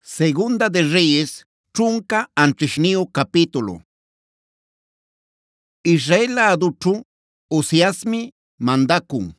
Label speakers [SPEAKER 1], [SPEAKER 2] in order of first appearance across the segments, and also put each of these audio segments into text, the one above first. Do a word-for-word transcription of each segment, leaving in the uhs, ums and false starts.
[SPEAKER 1] Segunda de Reyes, trunka antishnio capítulo. Israel laduchu Uziasmi mandakun.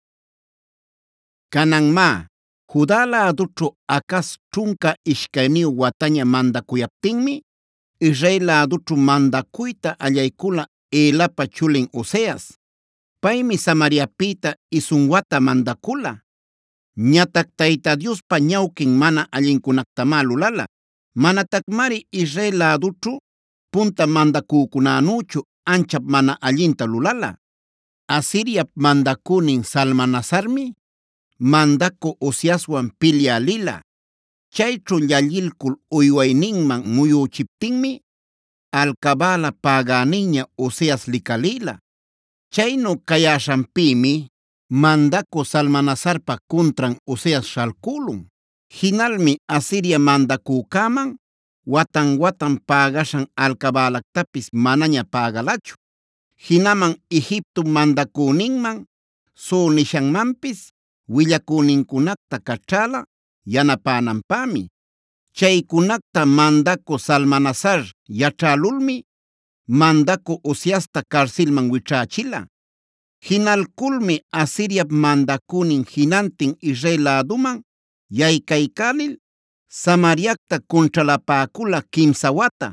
[SPEAKER 1] Kananma, Judá laduchu Acaz trunka ishkaynio wataña mandakuyaptinmi, Israel laduchu mandakuyta allaykula Elapa chulin Oseas. Paymi Samariapita isun wata mandakula. Ñatak Tayta Diospa ñawkin mana allinkunaqtama lulala. Manatakmari Israel laduchu punta mandakukunanuchu anchap mana allinta lulala. Asiriap mandakunin Salmanasarmi mandaku Oseaswan pilya lila. Chaychu llallilkul uywayninman muyuchiptinmi alcabala paganinña Oseas likalila. Chaynu kayashanpimi mandaku Salmanasarpa contran Oseas shalkulun. Hinalmi Asiria mandakukaman watan watan pagashan alcabalactapis manaña pagalachu. Hinaman Egipto mandakuninman so nishanmanpis willakuninkunakta kachala yanapananpami. Chaykunakta mandaku Salmanasar yachalulmi mandaku Oseasta karsilman wichachila. Hinalkulmi Asiriap mandakunin hinantin Israel laduman yaykaykalil Samariacta contralapäkula kimsa wata.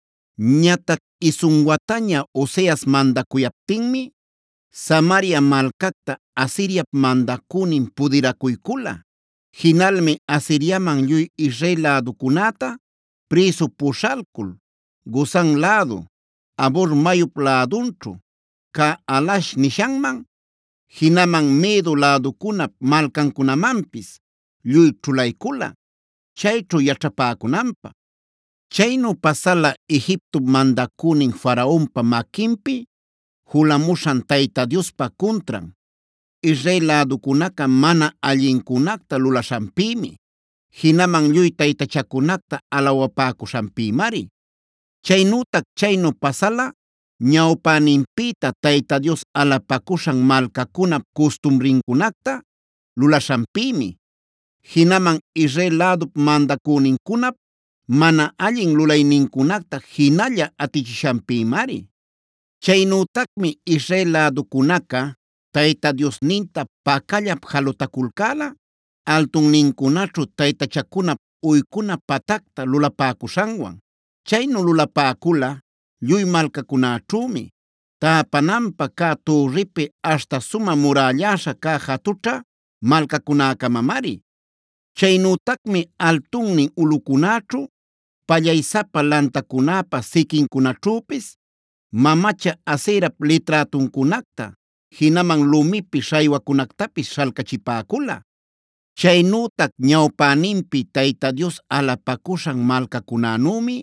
[SPEAKER 1] Ñatak isun wataña Oseas mandakuyaptinmi Samaria malkakta Asiriap mandakunin pudirakuykula. Hinalmi Asiriaman lluy Israel ladukunata preso pushalkul Gozan ladu, Abor mayup ladunchu ka Alash nishanman, hinaman Medo ladukunap malkankunamanpis lluy chulaykula, chaychu yachapakunanpa. Chaynu pasala Egipto mandakunin Faraonpa makinpi hulamushan Tayta Diospa contran. Israel ladukunaka mana allinkunakta lulashanpimi, hinaman lluy taytachakunakta alawapakushanpimari. Chaynutak chaynu pasala ñawpaninpita Tayta Dios alapakushan malkakunap costumbrinkunakta lulashanpimi. Hinaman Israel ladup mandakuninkunap mana allin lulayninkunakta hinalla atichishanpimari. Chaynutakmi Israel ladukunaka Tayta Diosninta pakallap jalutakulkala, altunninkunachu taytachakunap uykuna patakta lulapakushanwan. Chaynu lulapäkula lluy malkakunachumi, tapanampa ka turripi hasta suma murallasha ka hatucha malkakunakamamari. Chaynutakmi altunnin ulukunachu, pallaysapa lantakunapa sikinkunachupis, mamacha Aserap litratunkunakta, hinaman lumipi shaywakunaktapis shalkachipäkula. Chaynutak ñawpaninpi Tayta Dios alapakushan malkakunanumi,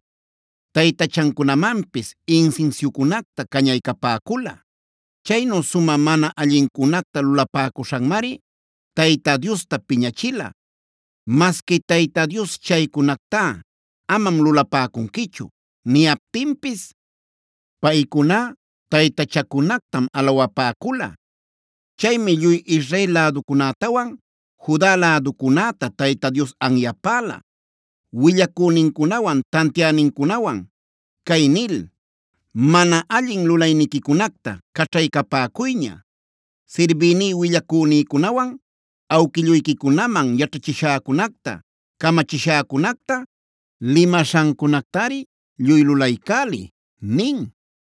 [SPEAKER 1] taytachankunamanpis insinsiukunakta kañaykapäkula. Chaynu suma mana allinkunakta lulapäkushanmari Tayta Diosta piñachila. Maski Tayta Dios chaykunakta amam lulapäkunkichu niyaptinpis, paykuna taytachakunaktam alawapäkula. Chaymi lluy Israel ladukunatawan Judá ladukunata Tayta Dios anyapala, willakuninkunawan tantianinkunawan kay nil: mana allin lulaynikikunakta kachaykapäkuyña, sirbini willakunikunawan awkilluykikunaman yachachishäkunakta kamachishäkunakta limashankunaktari lluy lulaykali nin.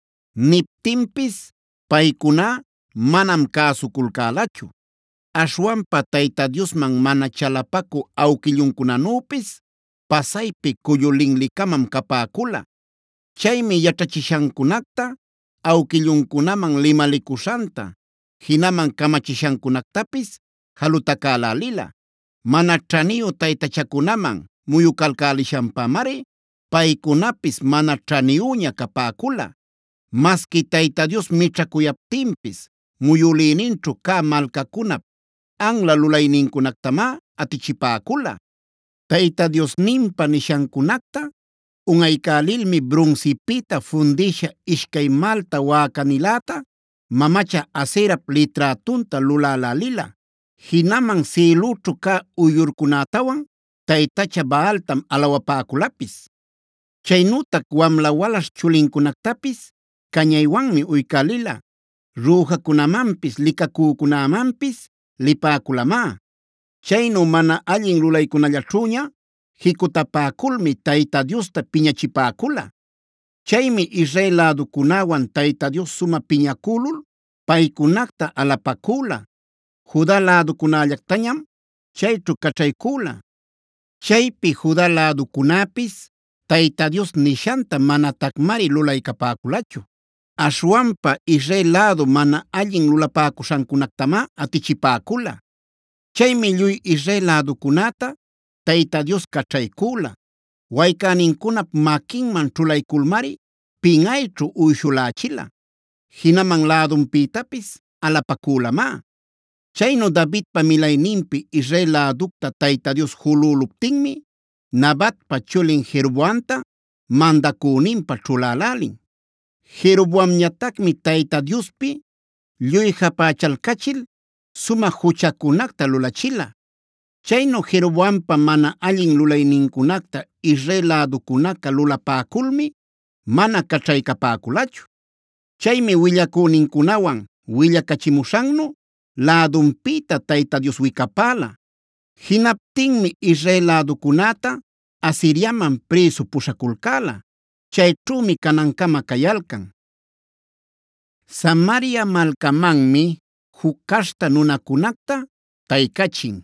[SPEAKER 1] Niptinpis paykuna manam kasukulkalachu. Ashwanpa Tayta Diosman mana chalapaku awkillunkunanupis pasaypi kuyulinlikamam kapäkula. Chaymi yachachishankunakta awkillunkunaman limalikushanta hinaman kamachishankunaktapis jalutakälalila. Mana chaniyu taytachakunaman muyukalkalishanpamari paykunapis mana chaniyuña kapäkula. Maski Tayta Dios michakuyaptinpis muyulininchu ka malkakunap anla lulayninkunaktama atichipäkula. Tayta Diosninpa nishankunakta unaykalilmi bronzipita fundisha ishkay malta wakanilata mamacha Aserap litratunta lulalalila. Hinaman ciluchu ka uyurkunatawan taytacha Baaltam alawapakulapis. Chaynütak wamla walaśh chulincunactapis cañaywanmi uycalila, rujakunamanpis likacücunamanpis lipäculamá. Chaynu mana allin lulaycunallaćhuña jicutapäculmi Tayta Diosta piñachipäcula. Chaymi Israel lädukunawan Tayta Dios suma piñaculul paykunacta alapacula. Juda lädukunallactañam chayćhu caćhaycula. Chaypi Juda lädukunapis Tayta Dios nishanta manatakmari lulaycapäculachu. Ashwanpa Israel lädu mana allin lulapäcuśhancunactamá atichipäcula. Chaymi lluy Israel lädukunata Tayta Dios caćhaycula. Waycänincunap maquinman ćhulayculmari pin'ayćhu uyshulächila. Hinaman lädunpitapis alapaculamá. Chaynu Davidpa milayninpi Israel läducta Tayta Dios jululuptinmi Nabatpa chulin Jeroboamta mandacüninpa ćhulälälin. Jeroboamñatacmi Tayta Diospi lluy japächalcachil suma juchacunacta lulachila. Chaynu Jeroboampa mana allin lulaynincunacta Israel läducunaca lulapäculmi mana caćhaycapäculachu. Chaymi willacünincunawan willacachimuśhannu lädunpita Tayta Dios wicapäla. Hinaptinmi Israel läducunata Asiriaman presu puśhaculcäla. Chayćhümi canancama cayalcan. Samaria malcamanmi huk caśhta nunacunacta taykachin.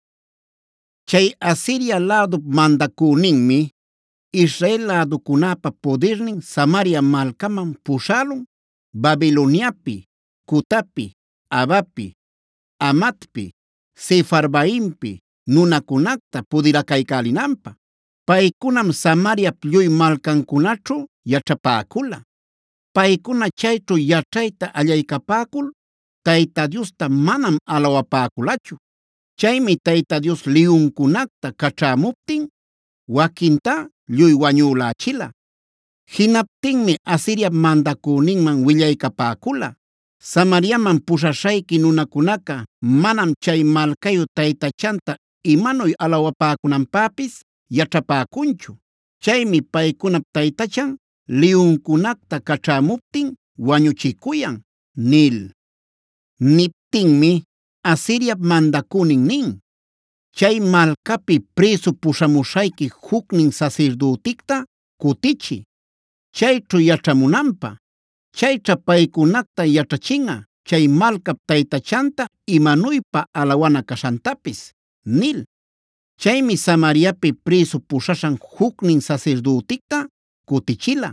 [SPEAKER 1] Chay Asiria lädup mandacüninmi Israel läducunapa podernin Samaria malcaman puśhälun Babiloniapi, Cutapi, Avapi, Amatpi, Sefarvaimpi nunacunacta pudiracaycälinanpä. Paykunam Samariap lluy malcancunaćhu yaćhapäcula. Paykuna chayćhu yaćhayta allaycapäcul Tayta Diosta manam alawapäculachu. Chaymi Tayta Dios liyuncunacta caćhämuptin waquinta lluy wañülächila. Hinaptinmi Asiriap mandacüninman willaycapäcula. Samariaman puśhaśhayki nunacunaca manam chay malcayu taytachanta imanuy alawapäcunanpäpis yaćhapäcunchu. Chaymi paykunap taytachan liyuncunacta caćhämuptin wañuchikuyan nil. Niptinmi Asiriap mandacünin nin: chay malcapi presu puśhamuśhayki huknin sacerdoticta kutichiy, chayćhu yaćhamunanpä. Chayćha paykunacta yaćhachinꞌa chay malcap taytachanta imanuypa alawana caśhantapis nil. Chaymi Samariapi presu puśhaśhan huknin sacerdoticta kutichila.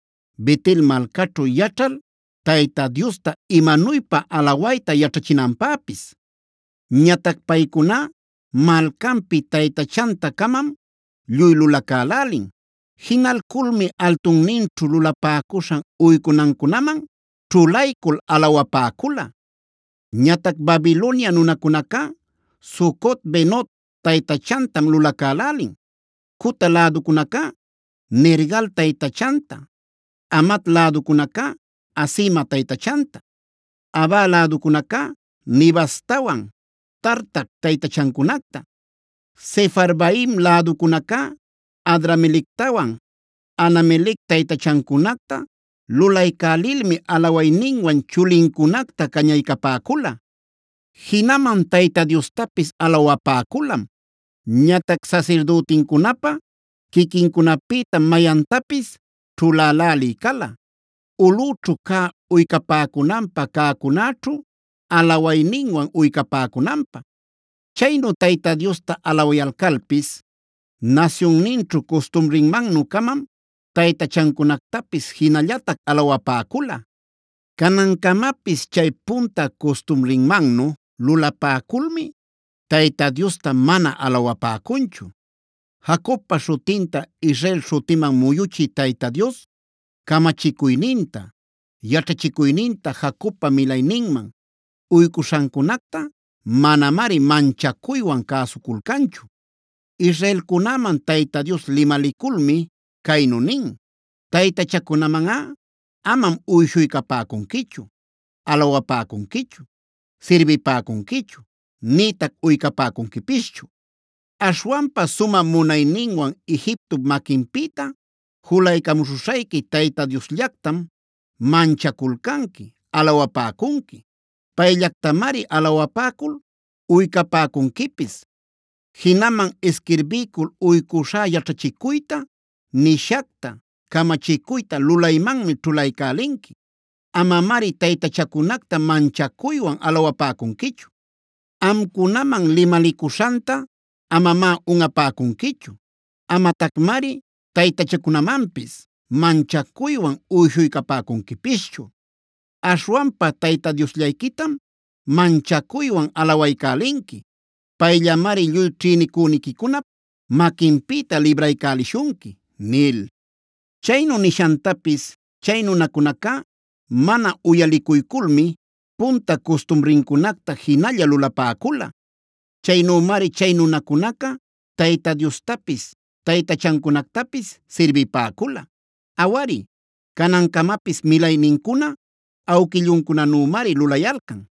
[SPEAKER 1] Betel malcaćhu yaćhal Tayta Diosta imanuypa alawayta yaćhachinanpäpis. Ñatac paykuna malcanpi taytachantakamam lluy lulacälälin. Hinalculmi altunninćhu lulapäcuśhan uycunancunaman ćhulaycul alawapäcula. Ñatac Babilonia nunacunaca Sucot Benot taytachantam lulacälälin. Cuta läducunaca Nergal taytachanta, Amat läducunaca Asima taytachanta, Aba läducunaca Nibastawan Tartac taytachancunacta, Sefarvaim läducunaca Adramelectawan Anamelec taytachancunacta lulaycälilmi alawayninwan chulincunacta cañaycapäcula. Hinaman Tayta Diostapis alawapäculam. Ñatac sacerdotincunapa quiquincunapita mayantapis ćhuläläli kala. Ulućhu cä uycapäcunanpä cäcunaćhu alawayninwan uycapäcunanpä. Chaynu Tayta Diosta alawayalcalpis nacionninćhu costumbrinmannukamam taytachancunactapis hinallatak alawapäcula. Canancamapis chay punta costumbrinmannu lulapäculmi Tayta Diosta mana alawapäcunchu. Jacobpa śhutinta Israel śhutiman muyuchiy Tayta Dios kamachikuyninta, yaćhachikuyninta Jacobpa milayninman uykushancunacta manamari manchakuywan cäsuculcanchu. Israelkunaman Tayta Dios limaliculmi kaynu nin: taytachakunamanꞌa amam uyshuycapäcunquichu, alawapäcunquichu, sirbipäcunquichu, nïtac uycapäcunquipischu. Ashwanpa suma munayninwan Egipto makinpita julaykamushushayki Tayta Diosllaktam manchakulkanki, alawapäkunki. Payllaktamari alawapäkul uykapäkunkipis. Hinaman isquirbicul uykushá yachachikuyta, nishakta, kamachikuyta lulaymanmi ćhulaykälinki. Amamari taytachakunakta manchakuywan alawapäkunkichu. Amkunaman limalikushanta amamá un'apäkunkichu. Amatakmari taytachakunamanpis manchakuywan uyshuykapäkunkipischu. Ashwanpa Tayta Diosllaykitam manchakuywan alawaykälinki. Payllamari lluy ćhïnikunikikunap makinpita libraycälishunki” nil. Chaynu nishantapis chay nunakunaqa mana uyalikuykulmi punta costumbrinkunacta hinalla lulapäkula. Chaynumari chay nunakunaqa Tayta Diostapis taytachankunactapis sirbipäkula. Awari, kanankamapis milayninkuna awkillunkunanümari lulayalkan.